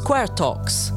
Square Talks.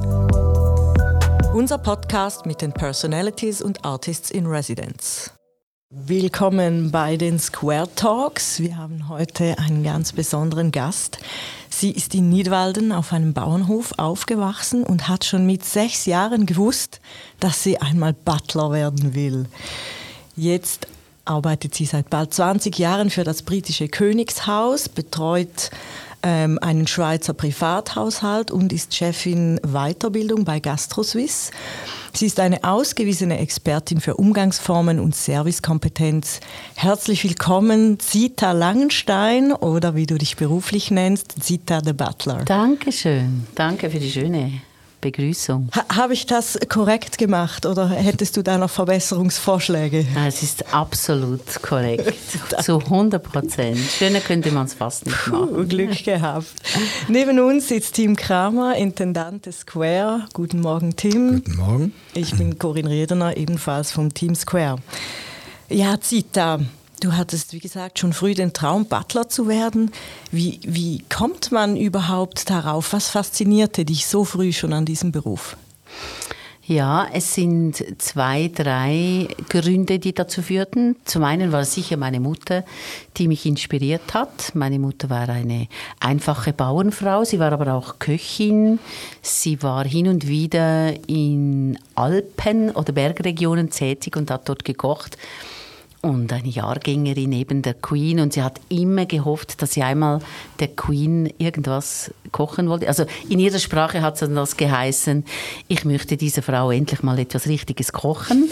Unser Podcast mit den Personalities und Artists in Residence. Willkommen bei den Square Talks. Wir haben heute einen ganz besonderen Gast. Sie ist in Nidwalden auf einem Bauernhof aufgewachsen und hat schon mit 6 Jahren gewusst, dass sie einmal Butler werden will. Jetzt arbeitet sie seit bald 20 Jahren für das britische Königshaus, betreut einen Schweizer Privathaushalt und ist Chefin Weiterbildung bei GastroSuisse. Sie ist eine ausgewiesene Expertin für Umgangsformen und Servicekompetenz. Herzlich willkommen, Zita Langenstein, oder wie du dich beruflich nennst, Zita the Butler. Dankeschön, danke für die schöne Begrüßung. Habe ich das korrekt gemacht oder hättest du da noch Verbesserungsvorschläge? Es ist absolut korrekt, zu 100%. Schöner könnte man es fast nicht machen. Glück gehabt. Neben uns sitzt Tim Kramer, Intendant des Square. Guten Morgen, Tim. Guten Morgen. Ich bin Corinne Riedener, ebenfalls vom Team Square. Ja, Zita, du hattest, wie gesagt, schon früh den Traum, Butler zu werden. Wie kommt man überhaupt darauf? Was faszinierte dich so früh schon an diesem Beruf? Ja, es sind 2, 3 Gründe, die dazu führten. Zum einen war es sicher meine Mutter, die mich inspiriert hat. Meine Mutter war eine einfache Bauernfrau, sie war aber auch Köchin. Sie war hin und wieder in Alpen- oder Bergregionen tätig und hat dort gekocht. Und eine Jahrgängerin neben der Queen. Und sie hat immer gehofft, dass sie einmal der Queen irgendwas kochen wollte. Also in ihrer Sprache hat es dann das geheißen, ich möchte dieser Frau endlich mal etwas Richtiges kochen.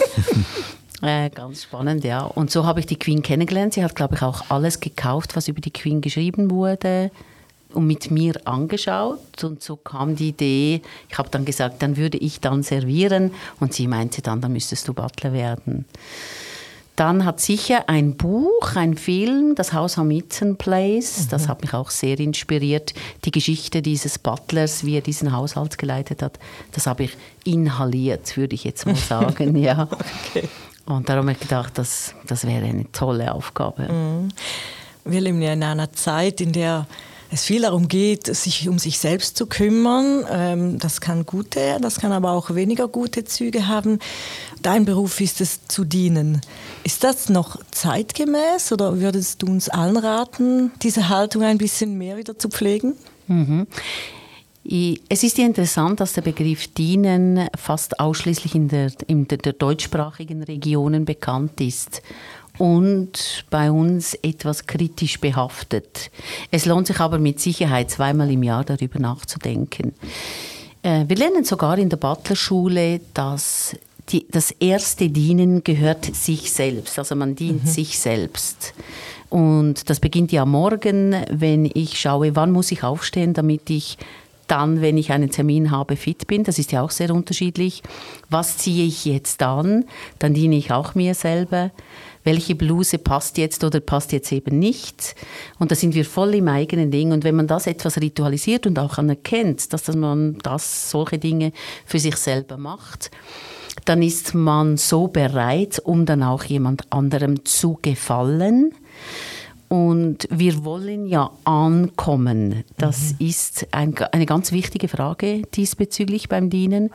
Ganz spannend, ja. Und so habe ich die Queen kennengelernt. Sie hat, glaube ich, auch alles gekauft, was über die Queen geschrieben wurde. Und mit mir angeschaut. Und so kam die Idee, ich habe dann gesagt, dann würde ich dann servieren. Und sie meinte dann müsstest du Butler werden. Dann hat sicher ein Buch, ein Film, das Haus am Eaton Place, das hat mich auch sehr inspiriert. Die Geschichte dieses Butlers, wie er diesen Haushalt geleitet hat, das habe ich inhaliert, würde ich jetzt mal sagen. Ja. Okay. Und darum habe ich gedacht, das wäre eine tolle Aufgabe. Wir leben ja in einer Zeit, in der es viel darum geht, sich um sich selbst zu kümmern. Das kann gute, das kann aber auch weniger gute Züge haben. Dein Beruf ist es, zu dienen. Ist das noch zeitgemäß oder würdest du uns allen raten, diese Haltung ein bisschen mehr wieder zu pflegen? Es ist ja interessant, dass der Begriff Dienen fast ausschließlich in der deutschsprachigen Regionen bekannt ist. Und bei uns etwas kritisch behaftet. Es lohnt sich aber mit Sicherheit 2-mal im Jahr darüber nachzudenken. Wir lernen sogar in der Butlerschule, dass das erste Dienen gehört sich selbst. Also man dient sich selbst. Und das beginnt ja morgen, wenn ich schaue, wann muss ich aufstehen, damit ich dann, wenn ich einen Termin habe, fit bin. Das ist ja auch sehr unterschiedlich. Was ziehe ich jetzt an? Dann diene ich auch mir selber. Welche Bluse passt jetzt oder passt jetzt eben nicht? Und da sind wir voll im eigenen Ding. Und wenn man das etwas ritualisiert und auch anerkennt, dass man solche Dinge für sich selber macht, dann ist man so bereit, um dann auch jemand anderem zu gefallen. Und wir wollen ja ankommen. Das ist eine ganz wichtige Frage diesbezüglich beim Dienen.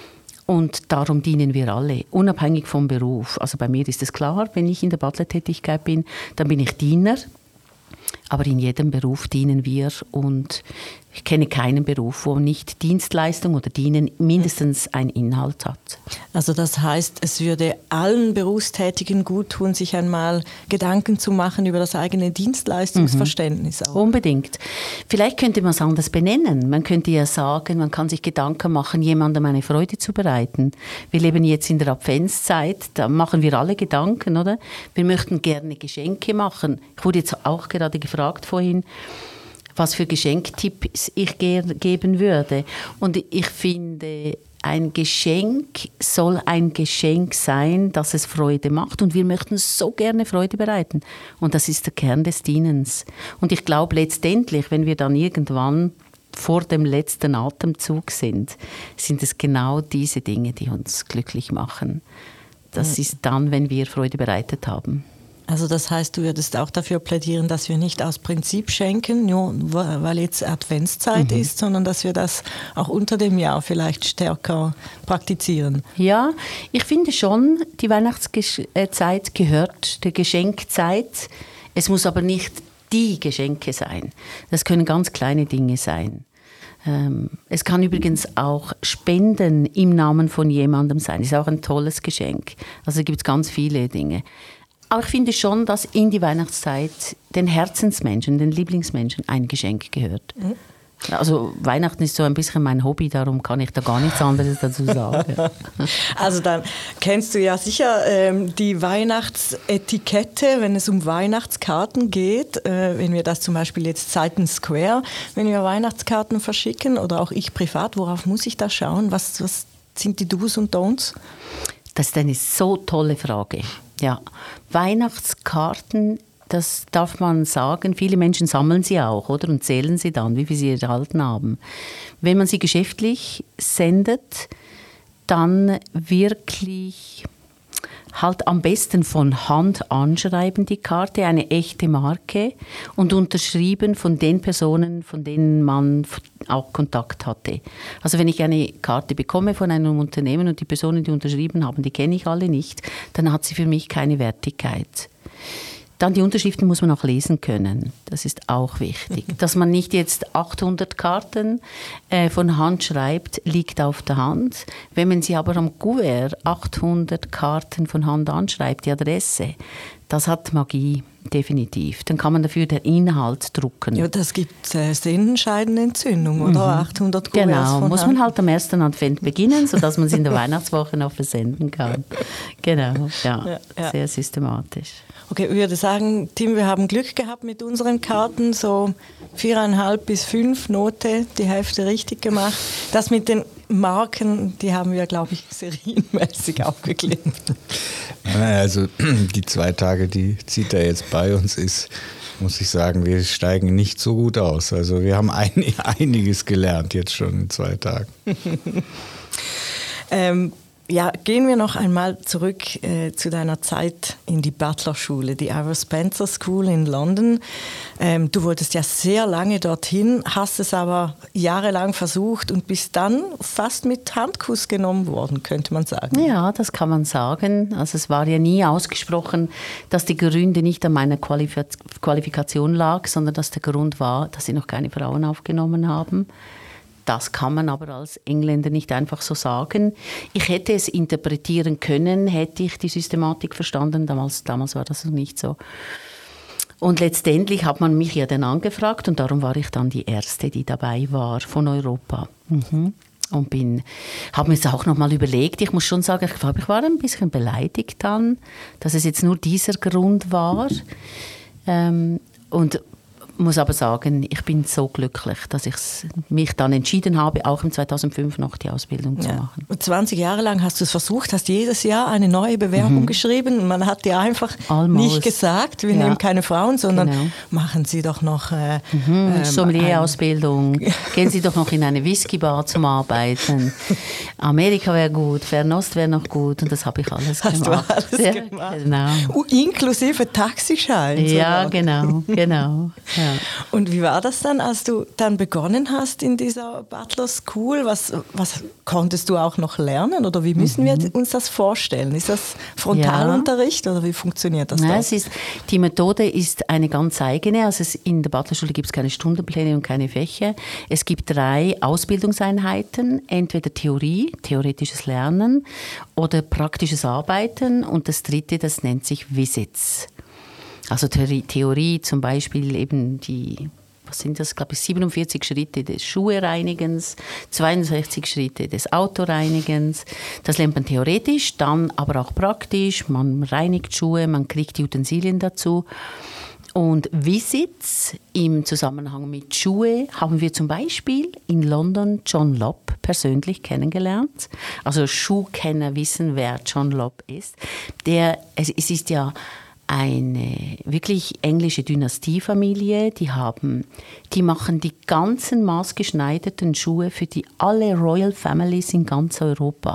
Und darum dienen wir alle, unabhängig vom Beruf. Also bei mir ist es klar, wenn ich in der Butler-Tätigkeit bin, dann bin ich Diener. Aber in jedem Beruf dienen wir und ich kenne keinen Beruf, wo nicht Dienstleistung oder Dienen mindestens einen Inhalt hat. Also das heißt, es würde allen Berufstätigen gut tun, sich einmal Gedanken zu machen über das eigene Dienstleistungsverständnis. Auch. Unbedingt. Vielleicht könnte man es anders benennen. Man könnte ja sagen, man kann sich Gedanken machen, jemandem eine Freude zu bereiten. Wir leben jetzt in der Adventszeit, da machen wir alle Gedanken, oder? Wir möchten gerne Geschenke machen. Ich wurde jetzt auch gerade gefragt vorhin, was für Geschenktipps ich geben würde. Und ich finde, ein Geschenk soll ein Geschenk sein, dass es Freude macht. Und wir möchten so gerne Freude bereiten. Und das ist der Kern des Dienens. Und ich glaube letztendlich, wenn wir dann irgendwann vor dem letzten Atemzug sind es genau diese Dinge, die uns glücklich machen. Das ist dann, wenn wir Freude bereitet haben. Also das heißt, du würdest auch dafür plädieren, dass wir nicht aus Prinzip schenken, nur weil jetzt Adventszeit ist, sondern dass wir das auch unter dem Jahr vielleicht stärker praktizieren. Ja, ich finde schon, die Weihnachtszeit gehört der Geschenkzeit. Es muss aber nicht die Geschenke sein. Das können ganz kleine Dinge sein. Es kann übrigens auch Spenden im Namen von jemandem sein. Das ist auch ein tolles Geschenk. Also gibt es ganz viele Dinge. Aber ich finde schon, dass in die Weihnachtszeit den Herzensmenschen, den Lieblingsmenschen ein Geschenk gehört. Mhm. Also Weihnachten ist so ein bisschen mein Hobby, darum kann ich da gar nichts anderes dazu sagen. Also dann kennst du ja sicher die Weihnachtsetikette, wenn es um Weihnachtskarten geht. Wenn wir das zum Beispiel jetzt seitens Square, wenn wir Weihnachtskarten verschicken oder auch ich privat, worauf muss ich da schauen? Was sind die Do's und Don'ts? Das ist eine so tolle Frage. Ja, Weihnachtskarten, das darf man sagen, viele Menschen sammeln sie auch, oder? Und zählen sie dann, wie viel sie erhalten haben. Wenn man sie geschäftlich sendet, dann wirklich halt am besten von Hand anschreiben die Karte, eine echte Marke und unterschrieben von den Personen, von denen man auch Kontakt hatte. Also wenn ich eine Karte bekomme von einem Unternehmen und die Personen, die unterschrieben haben, die kenne ich alle nicht, dann hat sie für mich keine Wertigkeit. Dann die Unterschriften muss man auch lesen können. Das ist auch wichtig. Dass man nicht jetzt 800 Karten von Hand schreibt, liegt auf der Hand. Wenn man sie aber am Kuvert 800 Karten von Hand anschreibt, die Adresse, das hat Magie, definitiv. Dann kann man dafür den Inhalt drucken. Ja, das gibt Sehnenscheidenentzündung, oder? 800 Kuverts Genau, von muss Hand. man halt am ersten Advent beginnen, sodass man es in der Weihnachtswoche noch versenden kann. Genau, ja. Sehr systematisch. Okay, ich würde sagen, Tim, wir haben Glück gehabt mit unseren Karten, so 4,5 bis 5 Note, die Hälfte richtig gemacht. Das mit den Marken, die haben wir, glaube ich, serienmäßig aufgeklebt. Also die 2 Tage, die Zita jetzt bei uns ist, muss ich sagen, wir steigen nicht so gut aus. Also wir haben einiges gelernt jetzt schon in 2 Tagen. Ja, gehen wir noch einmal zurück zu deiner Zeit in die Butler-Schule, die Ira Spencer School in London. Du wolltest ja sehr lange dorthin, hast es aber jahrelang versucht und bist dann fast mit Handkuss genommen worden, könnte man sagen. Ja, das kann man sagen. Also es war ja nie ausgesprochen, dass die Gründe nicht an meiner Qualifikation lag, sondern dass der Grund war, dass sie noch keine Frauen aufgenommen haben. Das kann man aber als Engländer nicht einfach so sagen. Ich hätte es interpretieren können, hätte ich die Systematik verstanden. Damals war das noch nicht so. Und letztendlich hat man mich ja dann angefragt und darum war ich dann die Erste, die dabei war von Europa. Und habe mir es auch noch mal überlegt. Ich muss schon sagen, ich glaube, ich war ein bisschen beleidigt dann, dass es jetzt nur dieser Grund war. Und muss aber sagen, ich bin so glücklich, dass ich mich dann entschieden habe, auch im 2005 noch die Ausbildung zu machen. 20 Jahre lang hast du es versucht, hast jedes Jahr eine neue Bewerbung geschrieben. Man hat dir einfach nicht gesagt, wir nehmen keine Frauen, sondern machen Sie doch noch Sommelier-Ausbildung, gehen Sie doch noch in eine Whisky-Bar zum Arbeiten. Amerika wäre gut, Fernost wäre noch gut und das habe ich alles gemacht. Du alles gemacht? Genau. Inklusive Taxischein. Ja, genau. Ja. Und wie war das dann, als du dann begonnen hast in dieser Butler School? Was konntest du auch noch lernen oder wie müssen wir uns das vorstellen? Ist das Frontalunterricht oder wie funktioniert das? Nein, die Methode ist eine ganz eigene. Also in der Butlerschule gibt es keine Stundenpläne und keine Fächer. Es gibt 3 Ausbildungseinheiten, entweder Theorie, theoretisches Lernen oder praktisches Arbeiten und das 3., das nennt sich Visits. Also Theorie zum Beispiel eben was sind das, glaube ich, 47 Schritte des Schuhereinigens, 62 Schritte des Autoreinigens. Das lernt man theoretisch, dann aber auch praktisch. Man reinigt Schuhe, man kriegt die Utensilien dazu. Und Visits im Zusammenhang mit Schuhe haben wir zum Beispiel in London John Lobb persönlich kennengelernt. Also Schuhkenner wissen, wer John Lobb ist. Es ist ja eine wirklich englische Dynastiefamilie, die machen die ganzen maßgeschneiderten Schuhe für alle Royal Families in ganz Europa.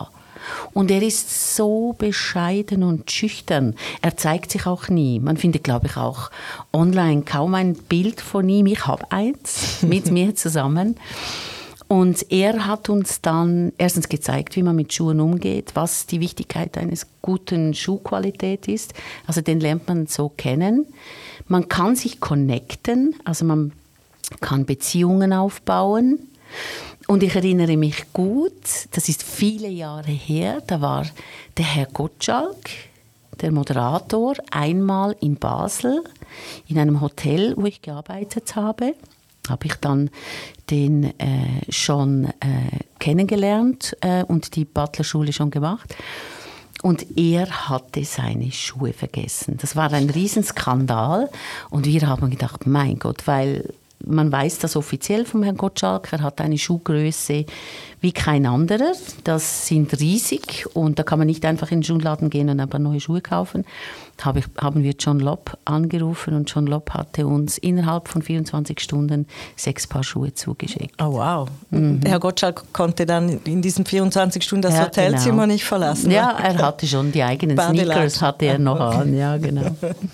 Und er ist so bescheiden und schüchtern. Er zeigt sich auch nie. Man findet, glaube ich, auch online kaum ein Bild von ihm. Ich habe eins mit mir zusammen. Und er hat uns dann erstens gezeigt, wie man mit Schuhen umgeht, was die Wichtigkeit eines guten Schuhqualität ist. Also den lernt man so kennen. Man kann sich connecten, also man kann Beziehungen aufbauen. Und ich erinnere mich gut, das ist viele Jahre her, da war der Herr Gottschalk, der Moderator, einmal in Basel, in einem Hotel, wo ich gearbeitet habe. Habe ich dann den schon kennengelernt und die Butlerschule schon gemacht. Und er hatte seine Schuhe vergessen. Das war ein Riesenskandal. Und wir haben gedacht, mein Gott, weil man weiß das offiziell vom Herrn Gottschalk, er hat eine Schuhgröße wie kein anderer. Das sind riesig und da kann man nicht einfach in den Schuhladen gehen und ein paar neue Schuhe kaufen. Haben wir John Lobb angerufen und John Lobb hatte uns innerhalb von 24 Stunden 6 Paar Schuhe zugeschickt. Oh wow. Herr Gottschalk konnte dann in diesen 24 Stunden das Hotelzimmer nicht verlassen. Ja, er hatte schon die eigenen Sneakers, hatte er noch an. Ja, genau.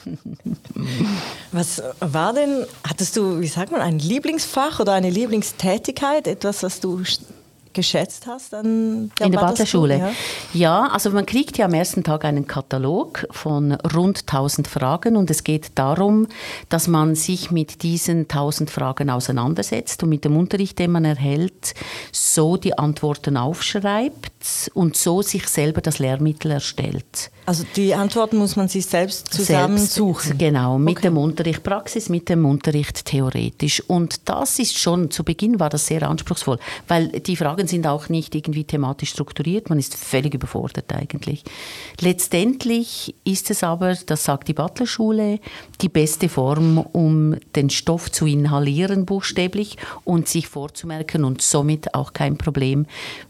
Was war denn, hattest du, wie sagt man, ein Lieblingsfach oder eine Lieblingstätigkeit, etwas, was du geschätzt hast an der Butlerschule? Ja, also man kriegt ja am ersten Tag einen Katalog von rund 1000 Fragen und es geht darum, dass man sich mit diesen 1000 Fragen auseinandersetzt und mit dem Unterricht, den man erhält, so die Antworten aufschreibt und so sich selber das Lehrmittel erstellt. Also die Antworten muss man sich selbst zusammensuchen? Genau, mit dem Unterricht Praxis, mit dem Unterricht theoretisch. Und das ist schon, zu Beginn war das sehr anspruchsvoll, weil die Fragen sind auch nicht irgendwie thematisch strukturiert, man ist völlig überfordert eigentlich. Letztendlich ist es aber, das sagt die Butlerschule, die beste Form, um den Stoff zu inhalieren buchstäblich und sich vorzumerken und somit auch kein Problem,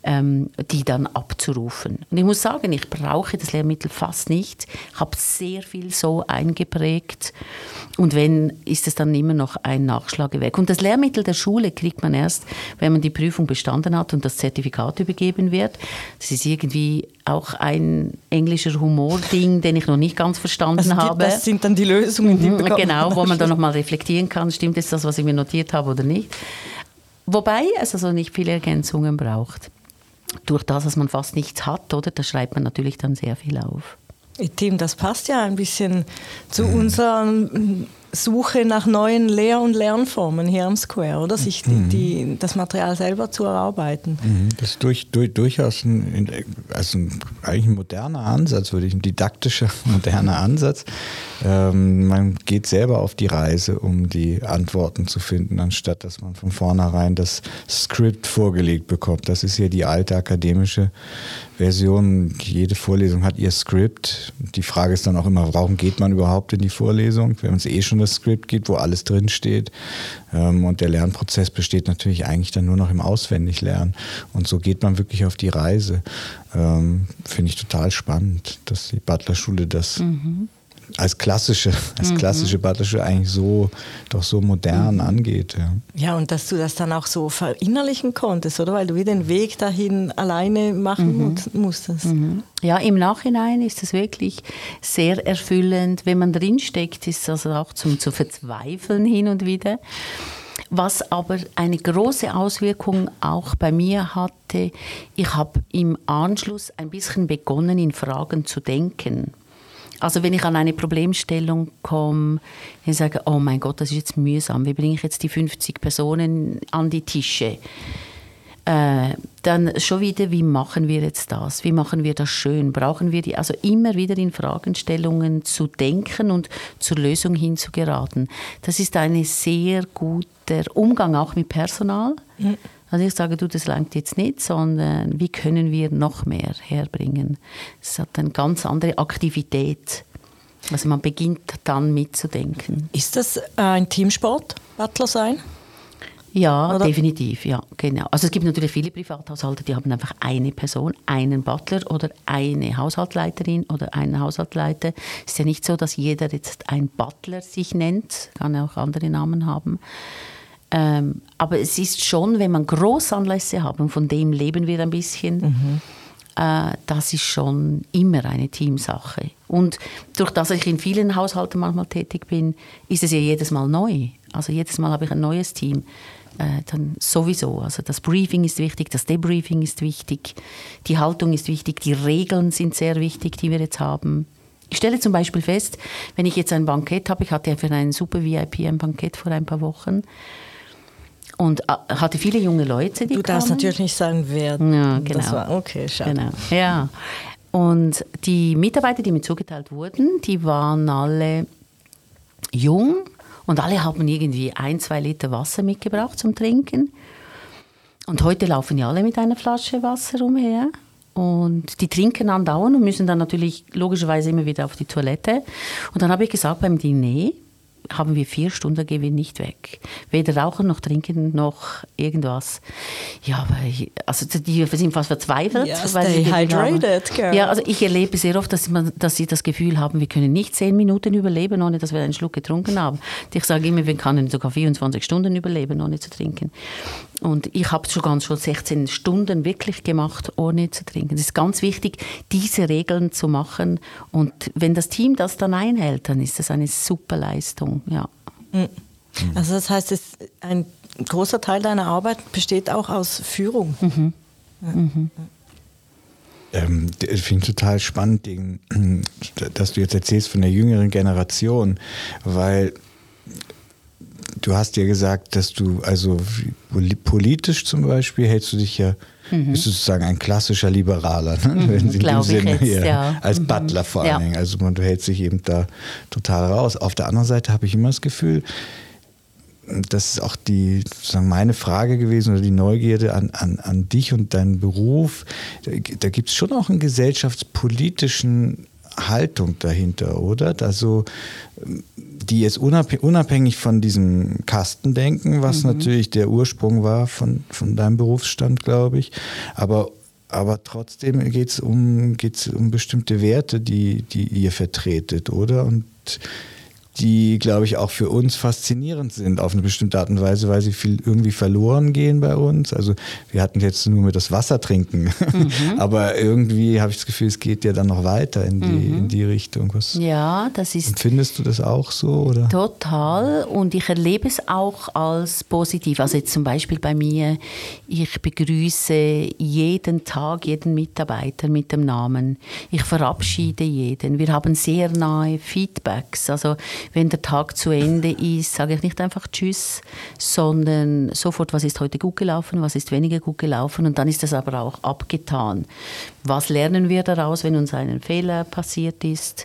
die dann abzurufen. Und ich muss sagen, ich brauche das Lehrmittel fast nicht. Ich habe sehr viel so eingeprägt und wenn, ist es dann immer noch ein Nachschlagewerk. Und das Lehrmittel der Schule kriegt man erst, wenn man die Prüfung bestanden hat und das Zertifikat übergeben wird. Das ist irgendwie auch ein englischer Humording, den ich noch nicht ganz verstanden habe. Das sind dann die Lösungen, die bekommen. Genau, wo man dann nochmal reflektieren kann, stimmt jetzt das, was ich mir notiert habe oder nicht. Wobei es also nicht viele Ergänzungen braucht. Durch das, dass man fast nichts hat, oder? Da schreibt man natürlich dann sehr viel auf. Tim, das passt ja ein bisschen zu unserer Suche nach neuen Lehr- und Lernformen hier am Square, oder? Sich das Material selber zu erarbeiten. Das ist durchaus eigentlich ein moderner Ansatz, ein didaktischer, moderner Ansatz. Man geht selber auf die Reise, um die Antworten zu finden, anstatt dass man von vornherein das Skript vorgelegt bekommt. Das ist ja die alte akademische Version. Jede Vorlesung hat ihr Skript. Die Frage ist dann auch immer, warum geht man überhaupt in die Vorlesung, wenn es schon das Skript gibt, wo alles drin steht. Und der Lernprozess besteht natürlich eigentlich dann nur noch im Auswendiglernen. Und so geht man wirklich auf die Reise. Finde ich total spannend, dass die Butlerschule das als klassische Butlerschule eigentlich so modern angeht. Ja, und dass du das dann auch so verinnerlichen konntest, oder? Weil du den Weg dahin alleine machen musstest. Ja, im Nachhinein ist es wirklich sehr erfüllend. Wenn man drinsteckt, ist das auch zu verzweifeln hin und wieder. Was aber eine große Auswirkung auch bei mir hatte, ich habe im Anschluss ein bisschen begonnen, in Fragen zu denken. Also wenn ich an eine Problemstellung komme, ich sage, oh mein Gott, das ist jetzt mühsam, wie bringe ich jetzt die 50 Personen an die Tische? Dann schon wieder, wie machen wir jetzt das? Wie machen wir das schön? Brauchen wir also immer wieder in Fragestellungen zu denken und zur Lösung hinzugeraten. Das ist ein sehr guter Umgang auch mit Personal. Also ich sage, das langt jetzt nicht, sondern wie können wir noch mehr herbringen? Es hat eine ganz andere Aktivität. Also man beginnt dann mitzudenken. Ist das ein Teamsport, Butler sein? Ja, oder? Definitiv, ja, genau. Also es gibt natürlich viele Privathaushalte, die haben einfach eine Person, einen Butler oder eine Haushaltsleiterin oder einen Haushaltsleiter. Es ist ja nicht so, dass jeder jetzt ein Butler sich nennt, kann ja auch andere Namen haben. Aber es ist schon, wenn man Großanlässe haben, von dem leben wir ein bisschen, das ist schon immer eine Teamsache. Und durch das ich in vielen Haushalten manchmal tätig bin, ist es ja jedes Mal neu. Also jedes Mal habe ich ein neues Team. Dann sowieso. Also das Briefing ist wichtig, das Debriefing ist wichtig, die Haltung ist wichtig, die Regeln sind sehr wichtig, die wir jetzt haben. Ich stelle zum Beispiel fest, wenn ich jetzt ein Bankett habe, ich hatte ja für einen super VIP ein Bankett vor ein paar Wochen und hatte viele junge Leute, die Du darfst kamen. natürlich nicht sagen, wer ja, genau. das war. Okay, schade. Genau. Ja. Und die Mitarbeiter, die mir zugeteilt wurden, die waren alle jung und alle haben irgendwie 1-2 Liter Wasser mitgebracht zum Trinken. Und heute laufen ja alle mit einer Flasche Wasser umher. Und die trinken andauernd und müssen dann natürlich logischerweise immer wieder auf die Toilette. Und dann habe ich gesagt, beim Diner haben wir 4 Stunden, gehen wir nicht weg. Weder rauchen noch trinken noch irgendwas. Ja, aber also die sind fast verzweifelt. Ja, weil stay sie hydrated, girl. Ja, also ich erlebe sehr oft, dass sie das Gefühl haben, wir können nicht 10 Minuten überleben, ohne dass wir einen Schluck getrunken haben. Ich sage immer, wir können sogar 24 Stunden überleben, ohne zu trinken. Und ich habe schon 16 Stunden wirklich gemacht, ohne zu trinken. Es ist ganz wichtig, diese Regeln zu machen. Und wenn das Team das dann einhält, dann ist das eine super Leistung. Ja. Also das heißt, ein großer Teil deiner Arbeit besteht auch aus Führung. Mhm. Ja. Mhm. Ich finde total spannend, dass du jetzt erzählst von der jüngeren Generation, weil du hast ja gesagt, dass du, also politisch zum Beispiel, hältst du dich ja, bist du sozusagen ein klassischer Liberaler, ne? Wenn Sie in dem Sinne hier, ja. Als Butler vor allen Dingen. Also du hältst dich eben da total raus. Auf der anderen Seite habe ich immer das Gefühl, das ist auch sozusagen meine Frage gewesen oder die Neugierde an dich und deinen Beruf. Da gibt es schon auch einen gesellschaftspolitischen Haltung dahinter, oder? Also die jetzt unabhängig von diesem Kastendenken, was natürlich der Ursprung war von deinem Berufsstand, glaube ich, aber trotzdem geht es um bestimmte Werte, die ihr vertretet, oder? Und die, glaube ich, auch für uns faszinierend sind auf eine bestimmte Art und Weise, weil sie irgendwie verloren gehen bei uns. Also wir hatten jetzt nur mit das Wasser trinken, aber irgendwie habe ich das Gefühl, es geht ja dann noch weiter in die Richtung. Ja, das ist... Empfindest du das auch so? Oder? Total, und ich erlebe es auch als positiv. Also jetzt zum Beispiel bei mir, ich begrüße jeden Tag jeden Mitarbeiter mit dem Namen. Ich verabschiede jeden. Wir haben sehr nahe Feedbacks. Also wenn der Tag zu Ende ist, sage ich nicht einfach Tschüss, sondern sofort, was ist heute gut gelaufen, was ist weniger gut gelaufen, und dann ist das aber auch abgetan. Was lernen wir daraus, wenn uns ein Fehler passiert ist?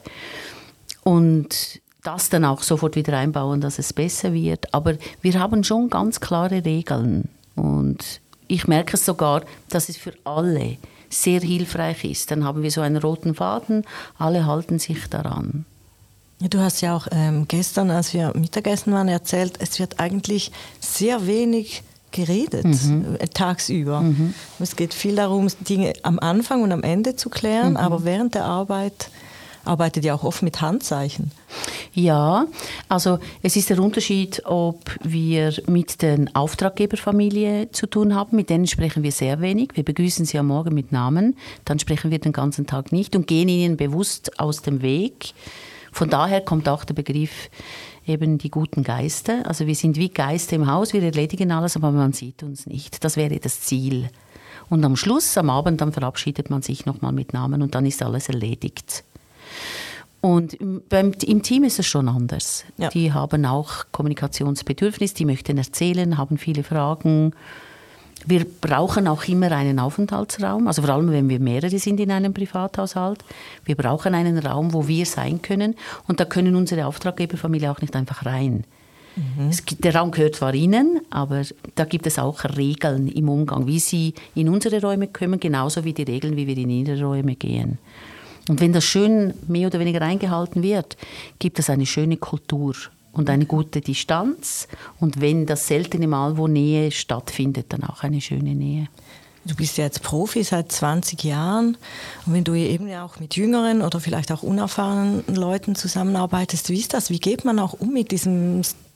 Und das dann auch sofort wieder einbauen, dass es besser wird. Aber wir haben schon ganz klare Regeln. Und ich merke es sogar, dass es für alle sehr hilfreich ist. Dann haben wir so einen roten Faden, alle halten sich daran. Du hast ja auch gestern, als wir Mittagessen waren, erzählt, es wird eigentlich sehr wenig geredet tagsüber. Es geht viel darum, Dinge am Anfang und am Ende zu klären, aber während der Arbeit arbeitet ihr auch oft mit Handzeichen. Ja, also es ist der Unterschied, ob wir mit der Auftraggeberfamilie zu tun haben. Mit denen sprechen wir sehr wenig. Wir begrüßen sie am Morgen mit Namen, dann sprechen wir den ganzen Tag nicht und gehen ihnen bewusst aus dem Weg. Von daher kommt auch der Begriff eben die guten Geister. Also wir sind wie Geister im Haus, wir erledigen alles, aber man sieht uns nicht. Das wäre das Ziel. Und am Schluss, am Abend, dann verabschiedet man sich nochmal mit Namen und dann ist alles erledigt. Und im Team ist es schon anders. Ja. Die haben auch Kommunikationsbedürfnis, die möchten erzählen, haben viele Fragen. Wir brauchen auch immer einen Aufenthaltsraum, also vor allem, wenn wir mehrere sind in einem Privathaushalt. Wir brauchen einen Raum, wo wir sein können, und da können unsere Auftraggeberfamilie auch nicht einfach rein. Der Raum gehört zwar ihnen, aber da gibt es auch Regeln im Umgang, wie sie in unsere Räume kommen, genauso wie die Regeln, wie wir in ihre Räume gehen. Und wenn das schön mehr oder weniger eingehalten wird, gibt es eine schöne Kultur und eine gute Distanz. Und wenn das seltene Mal, wo Nähe stattfindet, dann auch eine schöne Nähe. Du bist ja jetzt Profi seit 20 Jahren. Und wenn du eben ja auch mit jüngeren oder vielleicht auch unerfahrenen Leuten zusammenarbeitest, wie ist das? Wie geht man auch um mit diesem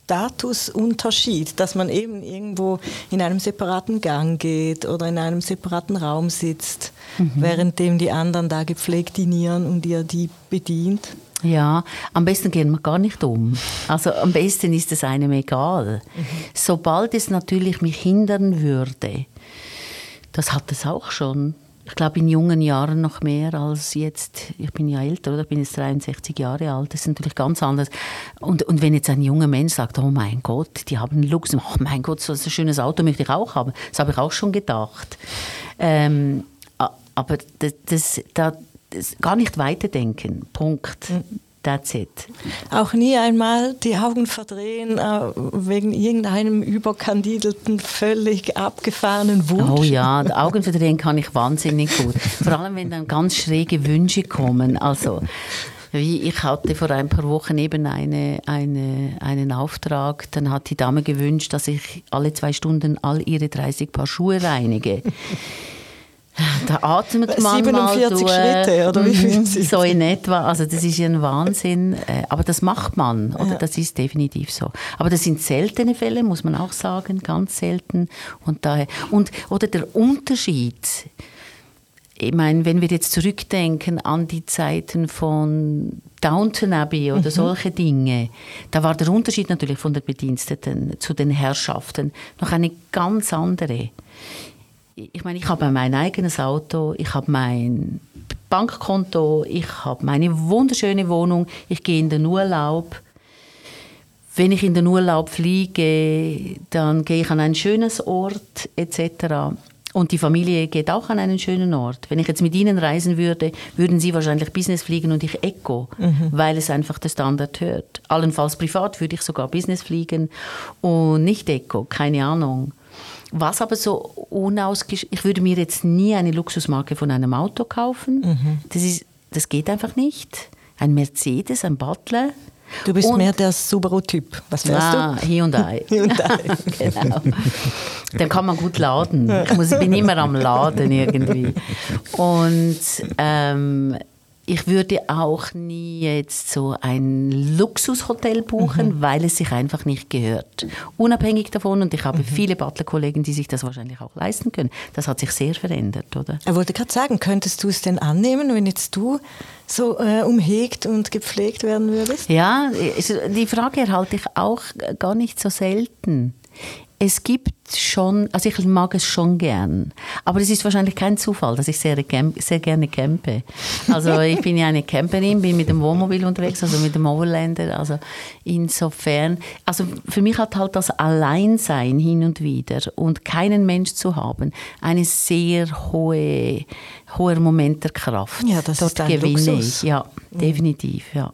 Statusunterschied, dass man eben irgendwo in einem separaten Gang geht oder in einem separaten Raum sitzt, währenddem die anderen da gepflegt dinieren und ihr die bedient? Ja, am besten gehen wir gar nicht um. Also am besten ist es einem egal. Sobald es natürlich mich hindern würde, das hat es auch schon. Ich glaube, in jungen Jahren noch mehr als jetzt. Ich bin ja älter, oder? Ich bin jetzt 63 Jahre alt. Das ist natürlich ganz anders. Und wenn jetzt ein junger Mensch sagt, oh mein Gott, die haben Luxus. Oh mein Gott, so ein schönes Auto möchte ich auch haben. Das habe ich auch schon gedacht. Aber das gar nicht weiterdenken. Punkt. That's it. Auch nie einmal die Augen verdrehen wegen irgendeinem überkandidelten, völlig abgefahrenen Wunsch? Oh ja, die Augen verdrehen kann ich wahnsinnig gut. Vor allem, wenn dann ganz schräge Wünsche kommen. Also, ich hatte vor ein paar Wochen eben einen Auftrag. Dann hat die Dame gewünscht, dass ich alle 2 Stunden all ihre 30 Paar Schuhe reinige. Da atmet man 47 mal Schritte, oder wie viel sind so in etwa. Also das ist ja ein Wahnsinn. Aber das macht man, oder? Ja. Das ist definitiv so. Aber das sind seltene Fälle, muss man auch sagen, ganz selten. Und daher, oder der Unterschied, ich meine, wenn wir jetzt zurückdenken an die Zeiten von Downton Abbey oder solche Dinge, da war der Unterschied natürlich von den Bediensteten zu den Herrschaften noch eine ganz andere. Ich meine, ich habe mein eigenes Auto, ich habe mein Bankkonto, ich habe meine wunderschöne Wohnung, ich gehe in den Urlaub. Wenn ich in den Urlaub fliege, dann gehe ich an einen schönen Ort etc. Und die Familie geht auch an einen schönen Ort. Wenn ich jetzt mit Ihnen reisen würde, würden Sie wahrscheinlich Business fliegen und ich Eco, weil es einfach der Standard hört. Allenfalls privat würde ich sogar Business fliegen und nicht Eco, keine Ahnung. Was aber so ich würde mir jetzt nie eine Luxusmarke von einem Auto kaufen. Das geht einfach nicht. Ein Mercedes, ein Butler. Du bist mehr der Subaru-Typ. Was fährst du? Hyundai. Hyundai. Genau. Dann kann man gut laden. Ich bin immer am Laden irgendwie. Und ich würde auch nie jetzt so ein Luxushotel buchen, weil es sich einfach nicht gehört. Unabhängig davon, und ich habe viele Butler-Kollegen, die sich das wahrscheinlich auch leisten können. Das hat sich sehr verändert, oder? Ich wollte gerade sagen, könntest du es denn annehmen, wenn jetzt du so umhegt und gepflegt werden würdest? Ja, die Frage erhalte ich auch gar nicht so selten. Es gibt schon, also ich mag es schon gern, aber es ist wahrscheinlich kein Zufall, dass ich sehr gerne campe. Also ich bin ja eine Camperin, bin mit dem Wohnmobil unterwegs, also mit dem Overlander, also insofern, also für mich hat halt das Alleinsein hin und wieder und keinen Mensch zu haben, eine sehr hoher Moment der Kraft. Ja, das dort ist ein Luxus. Ja, definitiv, ja.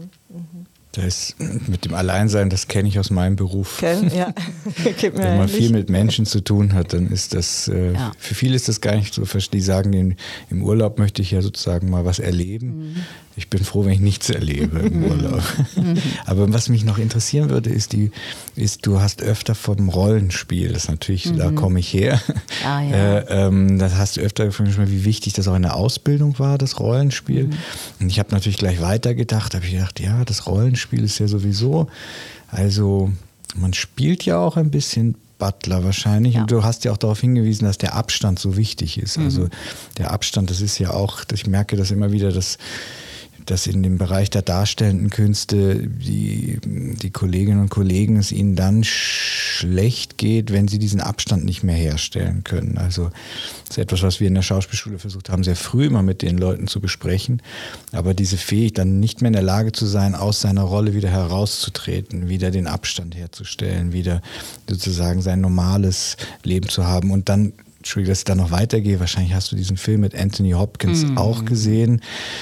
Das mit dem Alleinsein, das kenne ich aus meinem Beruf. Okay, ja. Wenn man viel mit Menschen zu tun hat, dann ist das, für viele ist das gar nicht so, die sagen, im Urlaub möchte ich ja sozusagen mal was erleben. Ich bin froh, wenn ich nichts erlebe im Urlaub. Aber was mich noch interessieren würde, ist, du hast öfter vom Rollenspiel, das natürlich, da komme ich her. Ah, ja. Das hast du öfter gefragt, wie wichtig das auch in der Ausbildung war, das Rollenspiel. Und ich habe natürlich gleich weitergedacht, habe ich gedacht, ja, das Rollenspiel ist ja sowieso, also man spielt ja auch ein bisschen Butler wahrscheinlich. Ja. Und du hast ja auch darauf hingewiesen, dass der Abstand so wichtig ist. Also der Abstand, das ist ja auch, ich merke das immer wieder, dass in dem Bereich der darstellenden Künste die Kolleginnen und Kollegen es ihnen dann schlecht geht, wenn sie diesen Abstand nicht mehr herstellen können. Also das ist etwas, was wir in der Schauspielschule versucht haben, sehr früh immer mit den Leuten zu besprechen. Aber diese Fähigkeit, dann nicht mehr in der Lage zu sein, aus seiner Rolle wieder herauszutreten, wieder den Abstand herzustellen, wieder sozusagen sein normales Leben zu haben und dann, Entschuldigung, dass ich da noch weitergehe. Wahrscheinlich hast du diesen Film mit Anthony Hopkins auch gesehen.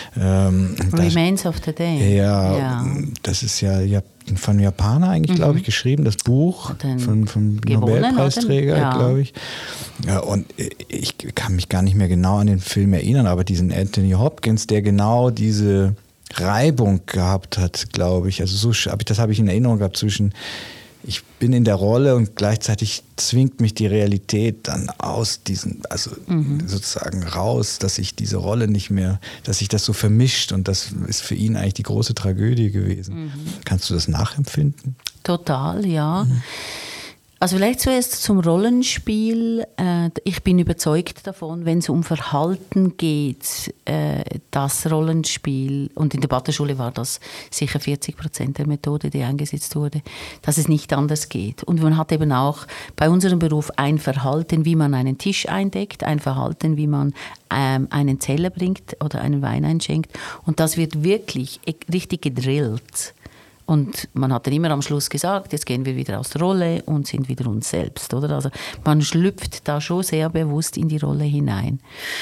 Remains of the Day. Ja, das ist ja von Japaner eigentlich, glaube ich, geschrieben, das Buch vom Nobelpreisträger, glaube ich. Ja, und ich kann mich gar nicht mehr genau an den Film erinnern, aber diesen Anthony Hopkins, der genau diese Reibung gehabt hat, glaube ich. Also das habe ich in Erinnerung gehabt zwischen ich bin in der Rolle und gleichzeitig zwingt mich die Realität dann aus diesen, also sozusagen raus, dass ich diese Rolle nicht mehr, dass sich das so vermischt und das ist für ihn eigentlich die große Tragödie gewesen. Kannst du das nachempfinden? Total, ja. Also vielleicht zuerst zum Rollenspiel. Ich bin überzeugt davon, wenn es um Verhalten geht, das Rollenspiel, und in der Butlerschule war das sicher 40% der Methode, die eingesetzt wurde, dass es nicht anders geht. Und man hat eben auch bei unserem Beruf ein Verhalten, wie man einen Tisch eindeckt, ein Verhalten, wie man einen Teller bringt oder einen Wein einschenkt. Und das wird wirklich richtig gedrillt. Und man hat dann immer am Schluss gesagt, jetzt gehen wir wieder aus der Rolle und sind wieder uns selbst. Oder? Also man schlüpft da schon sehr bewusst in die Rolle hinein.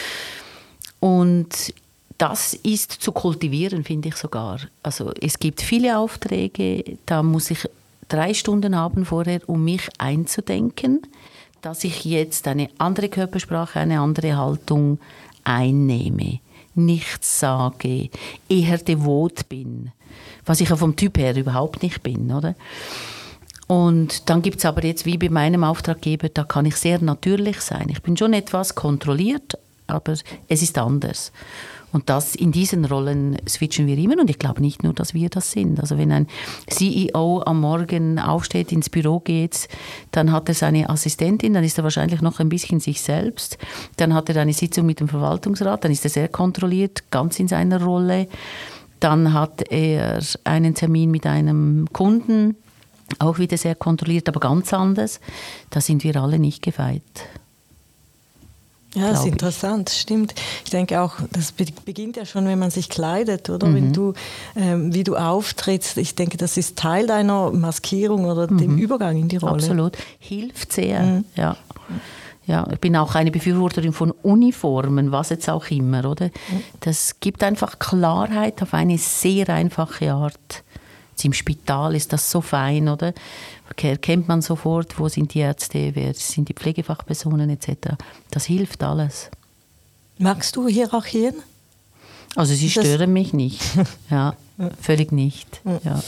Und das ist zu kultivieren, finde ich sogar. Also es gibt viele Aufträge, da muss ich 3 Stunden haben vorher, um mich einzudenken, dass ich jetzt eine andere Körpersprache, eine andere Haltung einnehme, nichts sage, eher devot bin. Was ich ja vom Typ her überhaupt nicht bin, oder? Und dann gibt es aber jetzt, wie bei meinem Auftraggeber, da kann ich sehr natürlich sein. Ich bin schon etwas kontrolliert, aber es ist anders. Und das, in diesen Rollen switchen wir immer. Und ich glaube nicht nur, dass wir das sind. Also wenn ein CEO am Morgen aufsteht, ins Büro geht, dann hat er seine Assistentin, dann ist er wahrscheinlich noch ein bisschen sich selbst. Dann hat er eine Sitzung mit dem Verwaltungsrat, dann ist er sehr kontrolliert, ganz in seiner Rolle. Dann hat er einen Termin mit einem Kunden, auch wieder sehr kontrolliert, aber ganz anders. Da sind wir alle nicht gefeit. Ja, das ist interessant, stimmt. Ich denke auch, das beginnt ja schon, wenn man sich kleidet, oder? Wenn du, wie du auftrittst. Ich denke, das ist Teil deiner Maskierung oder dem Übergang in die Rolle. Absolut, hilft sehr, ja. Ja, ich bin auch eine Befürworterin von Uniformen, was jetzt auch immer, oder? Das gibt einfach Klarheit auf eine sehr einfache Art. Jetzt im Spital ist das so fein, oder? Kennt man sofort, wo sind die Ärzte, wer sind die Pflegefachpersonen etc. Das hilft alles. Magst du Hierarchien? Also sie stören mich nicht. Ja, völlig nicht. Ja.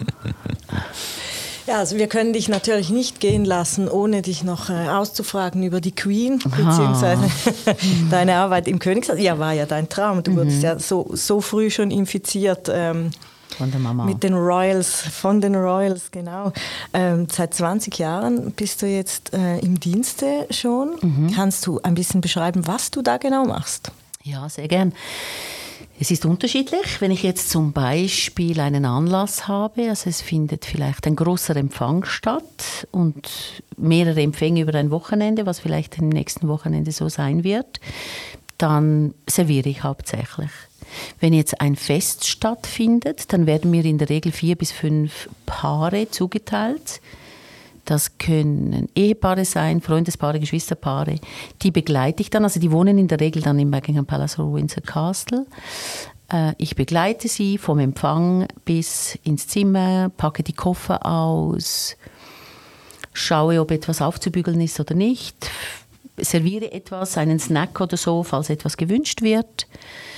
Ja, also wir können dich natürlich nicht gehen lassen, ohne dich noch auszufragen über die Queen, beziehungsweise deine Arbeit im Königshaus. Ja, war ja dein Traum. Du wurdest ja so früh schon infiziert von der Mama. Mit den Royals, von den Royals, genau. Seit 20 Jahren bist du jetzt im Dienste schon. Kannst du ein bisschen beschreiben, was du da genau machst? Ja, sehr gern. Es ist unterschiedlich, wenn ich jetzt zum Beispiel einen Anlass habe, also es findet vielleicht ein großer Empfang statt und mehrere Empfänge über ein Wochenende, was vielleicht im nächsten Wochenende so sein wird, dann serviere ich hauptsächlich. Wenn jetzt ein Fest stattfindet, dann werden mir in der Regel 4 bis 5 Paare zugeteilt. Das können Ehepaare sein, Freundespaare, Geschwisterpaare. Die begleite ich dann, also die wohnen in der Regel dann im Buckingham Palace oder Windsor Castle. Ich begleite sie vom Empfang bis ins Zimmer, packe die Koffer aus, schaue, ob etwas aufzubügeln ist oder nicht, serviere etwas, einen Snack oder so, falls etwas gewünscht wird.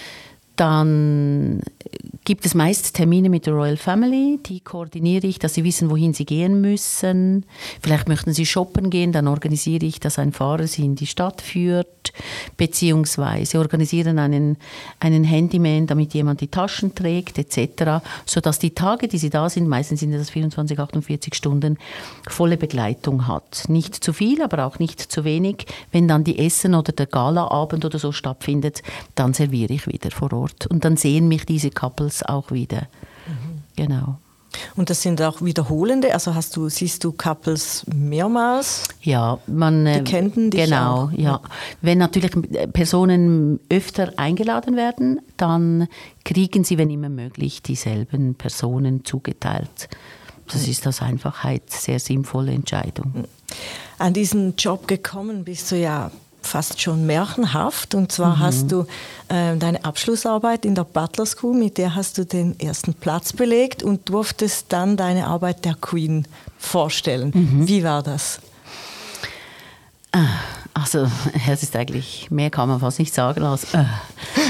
Dann gibt es meist Termine mit der Royal Family, die koordiniere ich, dass sie wissen, wohin sie gehen müssen. Vielleicht möchten sie shoppen gehen, dann organisiere ich, dass ein Fahrer sie in die Stadt führt, beziehungsweise organisieren einen Handyman, damit jemand die Taschen trägt, etc., sodass die Tage, die sie da sind, meistens sind das 24, 48 Stunden, volle Begleitung hat. Nicht zu viel, aber auch nicht zu wenig. Wenn dann die Essen oder der Galaabend oder so stattfindet, dann serviere ich wieder vor Ort. Und dann sehen mich diese Couples auch wieder. Genau. Und das sind auch wiederholende, also siehst du Couples mehrmals? Ja, die kennen dich genau, auch. Ja. Wenn natürlich Personen öfter eingeladen werden, dann kriegen sie, wenn immer möglich, dieselben Personen zugeteilt. Das ist aus Einfachheit sehr sinnvolle Entscheidung. An diesen Job gekommen bist du ja fast schon märchenhaft. Und zwar hast du deine Abschlussarbeit in der Butler School, mit der hast du den ersten Platz belegt und durftest dann deine Arbeit der Queen vorstellen. Wie war das? Also, es ist eigentlich, mehr kann man fast nicht sagen als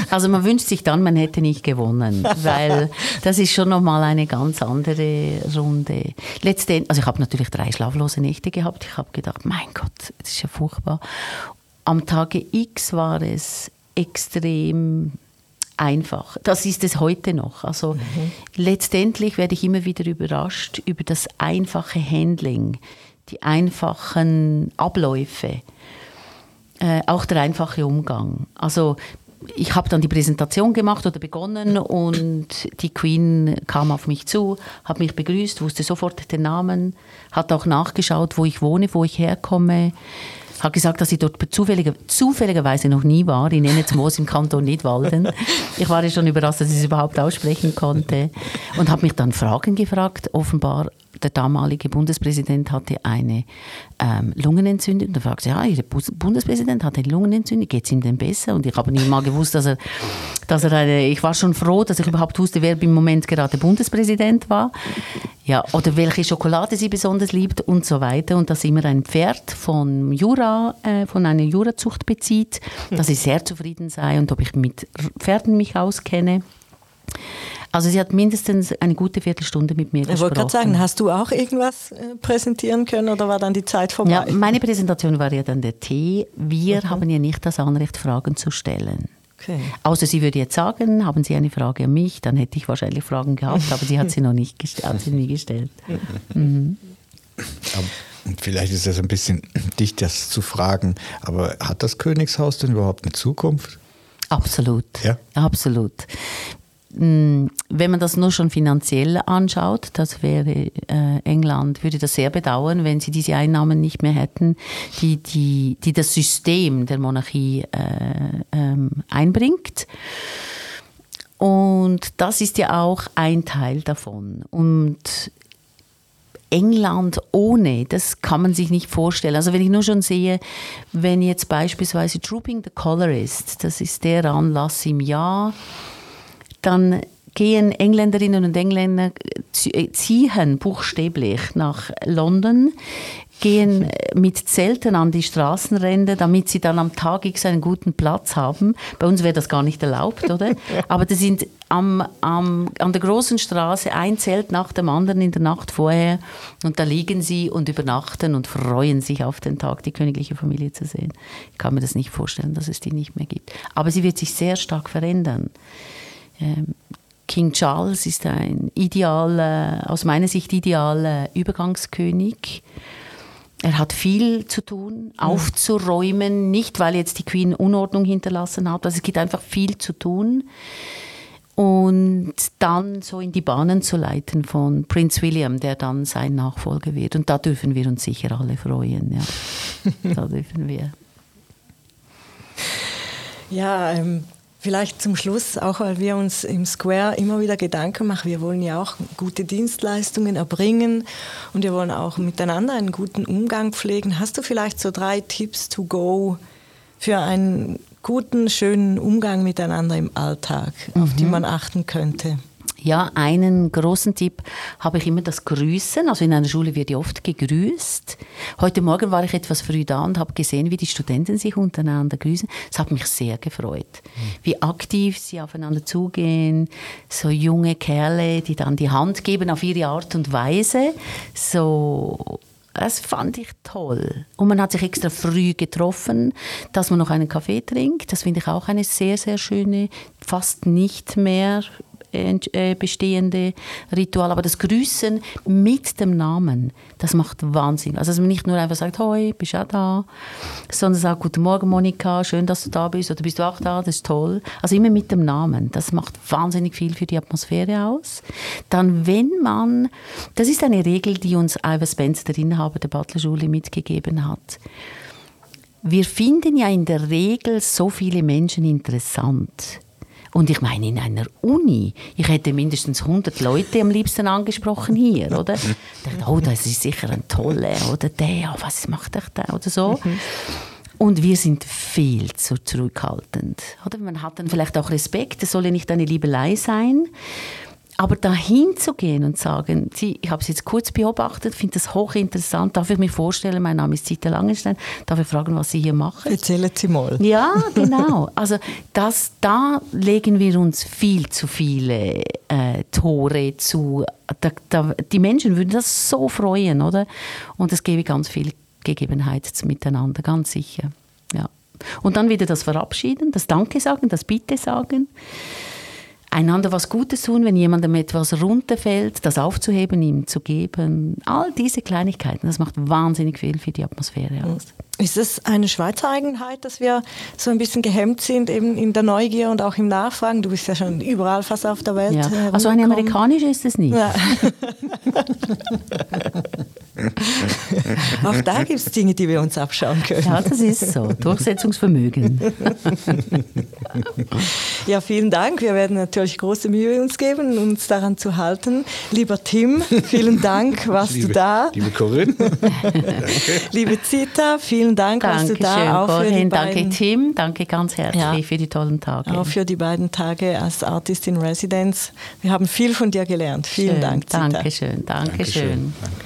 Also man wünscht sich dann, man hätte nicht gewonnen, weil das ist schon nochmal eine ganz andere Runde. Letztendlich, also ich habe natürlich 3 schlaflose Nächte gehabt. Ich habe gedacht, mein Gott, das ist ja furchtbar. Am Tage X war es extrem einfach. Das ist es heute noch. Also letztendlich werde ich immer wieder überrascht über das einfache Handling, die einfachen Abläufe, auch der einfache Umgang. Also ich habe dann die Präsentation gemacht oder begonnen und die Queen kam auf mich zu, hat mich begrüßt, wusste sofort den Namen, hat auch nachgeschaut, wo ich wohne, wo ich herkomme, hat gesagt, dass ich dort zufälligerweise noch nie war, in Ennetzmoos im Kanton Nidwalden. Ich war ja schon überrascht, dass ich es überhaupt aussprechen konnte und habe mich dann Fragen gefragt. Offenbar, der damalige Bundespräsident hatte eine Lungenentzündung. Und da fragte ich, ja, Ihr Bundespräsident hat eine Lungenentzündung, geht es ihm denn besser? Und ich habe nicht mal gewusst, ich war schon froh, dass ich überhaupt wusste, wer im Moment gerade Bundespräsident war. Ja, oder welche Schokolade sie besonders liebt und so weiter. Und dass immer ein Pferd von einer Jurazucht bezieht, dass sie sehr zufrieden sei und ob ich mit Pferden mich auskenne. Also sie hat mindestens eine gute Viertelstunde mit mir gesprochen. Ich wollte gerade sagen, hast du auch irgendwas präsentieren können oder war dann die Zeit vorbei? Ja, meine Präsentation war ja dann der Tee. Wir haben ja nicht das Anrecht, Fragen zu stellen. Okay. Außer sie würde jetzt sagen, haben Sie eine Frage an mich, dann hätte ich wahrscheinlich Fragen gehabt, aber sie hat sie noch nicht nie gestellt. Und vielleicht ist das ein bisschen dicht, das zu fragen, aber hat das Königshaus denn überhaupt eine Zukunft? Absolut, ja? Absolut. Wenn man das nur schon finanziell anschaut, das wäre England, würde das sehr bedauern, wenn sie diese Einnahmen nicht mehr hätten, die das System der Monarchie einbringt. Und das ist ja auch ein Teil davon. Und England ohne, das kann man sich nicht vorstellen. Also wenn ich nur schon sehe, wenn jetzt beispielsweise Trooping the Colour ist, das ist der Anlass im Jahr, dann gehen Engländerinnen und Engländer, ziehen buchstäblich nach London, gehen mit Zelten an die Straßenränder, damit sie dann am Tag X einen guten Platz haben. Bei uns wäre das gar nicht erlaubt, oder? Aber das sind an der großen Straße ein Zelt nach dem anderen in der Nacht vorher und da liegen sie und übernachten und freuen sich auf den Tag, die königliche Familie zu sehen. Ich kann mir das nicht vorstellen, dass es die nicht mehr gibt. Aber sie wird sich sehr stark verändern. King Charles ist ein aus meiner Sicht idealer Übergangskönig. Er hat viel zu tun, aufzuräumen, nicht weil jetzt die Queen Unordnung hinterlassen hat, also es gibt einfach viel zu tun. Und dann so in die Bahnen zu leiten von Prinz William, der dann sein Nachfolger wird. Und da dürfen wir uns sicher alle freuen. Ja. Da dürfen wir. Ja, vielleicht zum Schluss, auch weil wir uns im Square immer wieder Gedanken machen, wir wollen ja auch gute Dienstleistungen erbringen und wir wollen auch miteinander einen guten Umgang pflegen. Hast du vielleicht so 3 Tipps to go für einen guten, schönen Umgang miteinander im Alltag, auf die man achten könnte? Ja, einen großen Tipp habe ich immer, das Grüßen. Also in einer Schule wird ja oft gegrüßt. Heute Morgen war ich etwas früh da und habe gesehen, wie die Studenten sich untereinander grüßen. Das hat mich sehr gefreut. Wie aktiv sie aufeinander zugehen. So junge Kerle, die dann die Hand geben auf ihre Art und Weise. So, das fand ich toll. Und man hat sich extra früh getroffen, dass man noch einen Kaffee trinkt. Das finde ich auch eine sehr, sehr schöne, fast nicht mehr bestehende Ritual, aber das Grüßen mit dem Namen, das macht Wahnsinn. Also dass man nicht nur einfach sagt, hoi, bist du auch da, sondern sagt, guten Morgen Monika, schön, dass du da bist, oder bist du auch da, das ist toll. Also immer mit dem Namen, das macht wahnsinnig viel für die Atmosphäre aus. Dann, das ist eine Regel, die uns Ivor Spencer, der Inhaber der Butlerschule, mitgegeben hat. Wir finden ja in der Regel so viele Menschen interessant. Und ich meine, in einer Uni, ich hätte mindestens 100 Leute am liebsten angesprochen hier, oder? Ich dachte, oh, das ist sicher ein toller, oder der, was macht der da, oder so. Und wir sind viel zu zurückhaltend. Oder? Man hat dann vielleicht auch Respekt, es soll ja nicht eine Liebelei sein. Aber dahin zu gehen und sagen, ich habe es jetzt kurz beobachtet, finde das hochinteressant, darf ich mir vorstellen, mein Name ist Zita Langenstein, darf ich fragen, was Sie hier machen? Erzählen Sie mal. Ja, genau. Also da legen wir uns viel zu viele Tore zu. Die Menschen würden das so freuen, oder? Und es gäbe ganz viel Gegebenheit miteinander, ganz sicher. Ja. Und dann wieder das Verabschieden, das Danke sagen, das Bitte sagen. Einander was Gutes tun, wenn jemandem etwas runterfällt, das aufzuheben, ihm zu geben. All diese Kleinigkeiten, das macht wahnsinnig viel für die Atmosphäre aus. Ist es eine Schweizer Eigenheit, dass wir so ein bisschen gehemmt sind, eben in der Neugier und auch im Nachfragen? Du bist ja schon überall fast auf der Welt. Ja. Also eine amerikanische ist es nicht. Ja. Auch da gibt es Dinge, die wir uns abschauen können. Ja, das ist so. Durchsetzungsvermögen. Ja, vielen Dank. Wir werden natürlich große Mühe uns geben, uns daran zu halten. Lieber Tim, vielen Dank, warst du da. Liebe Corinne. Liebe Zita, vielen Dank, warst du da. Auch für die beiden. Danke Tim, danke ganz herzlich für die tollen Tage. Auch für die beiden Tage als Artist in Residence. Wir haben viel von dir gelernt. Vielen Dank, Zita. Dankeschön. Dankeschön.